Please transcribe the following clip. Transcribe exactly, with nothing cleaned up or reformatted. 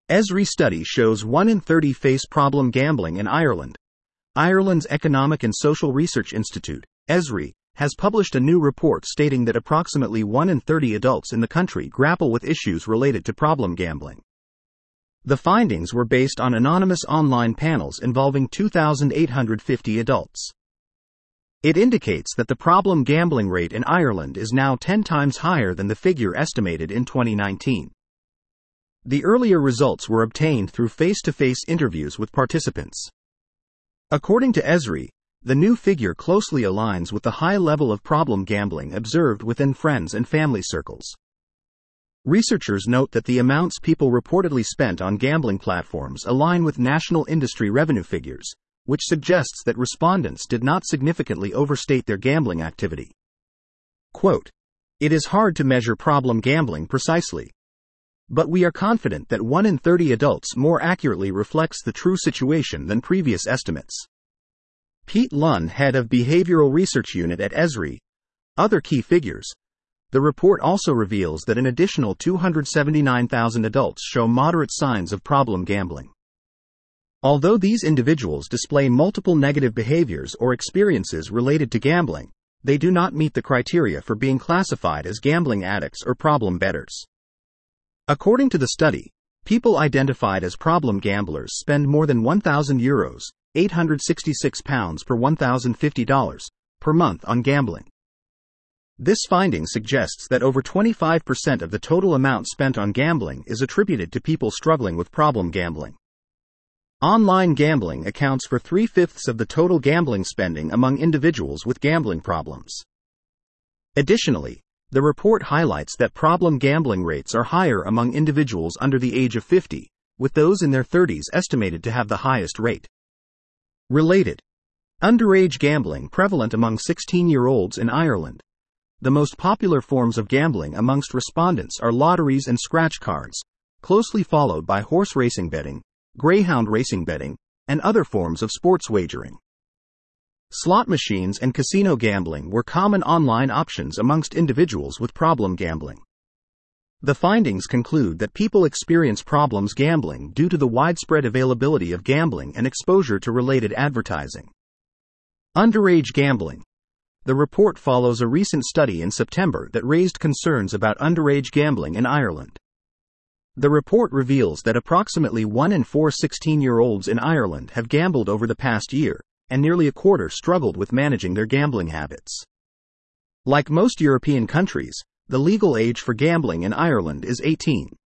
ESRI study shows one in thirty face problem gambling in Ireland. Ireland's Economic and Social Research Institute, ESRI, has published a new report stating that approximately one in thirty adults in the country grapple with issues related to problem gambling. The findings were based on anonymous online panels involving two thousand eight hundred fifty adults. It indicates that the problem gambling rate in Ireland is now ten times higher than the figure estimated in twenty nineteen. The earlier results were obtained through face-to-face interviews with participants. According to ESRI, the new figure closely aligns with the high level of problem gambling observed within friends and family circles. Researchers note that the amounts people reportedly spent on gambling platforms align with national industry revenue figures, which suggests that respondents did not significantly overstate their gambling activity. Quote, "It is hard to measure problem gambling precisely. But we are confident that one in thirty adults more accurately reflects the true situation than previous estimates." Pete Lunn, head of Behavioral Research Unit at ESRI. Other key figures. The report also reveals that an additional two hundred seventy-nine thousand adults show moderate signs of problem gambling. Although these individuals display multiple negative behaviors or experiences related to gambling, they do not meet the criteria for being classified as gambling addicts or problem bettors. According to the study, people identified as problem gamblers spend more than one thousand euros, eight hundred sixty-six pounds per one thousand fifty dollars, per month on gambling. This finding suggests that over twenty-five percent of the total amount spent on gambling is attributed to people struggling with problem gambling. Online gambling accounts for three-fifths of the total gambling spending among individuals with gambling problems. Additionally, the report highlights that problem gambling rates are higher among individuals under the age of fifty, with those in their thirties estimated to have the highest rate. Related. Underage gambling prevalent among sixteen-year-olds in Ireland. The most popular forms of gambling amongst respondents are lotteries and scratch cards, closely followed by horse racing betting, greyhound racing betting, and other forms of sports wagering. Slot machines and casino gambling were common online options amongst individuals with problem gambling. The findings conclude that people experience problems gambling due to the widespread availability of gambling and exposure to related advertising. Underage gambling. The report follows a recent study in September that raised concerns about underage gambling in Ireland. The report reveals that approximately one in four sixteen-year-olds in Ireland have gambled over the past year, and nearly a quarter struggled with managing their gambling habits. Like most European countries, the legal age for gambling in Ireland is eighteen.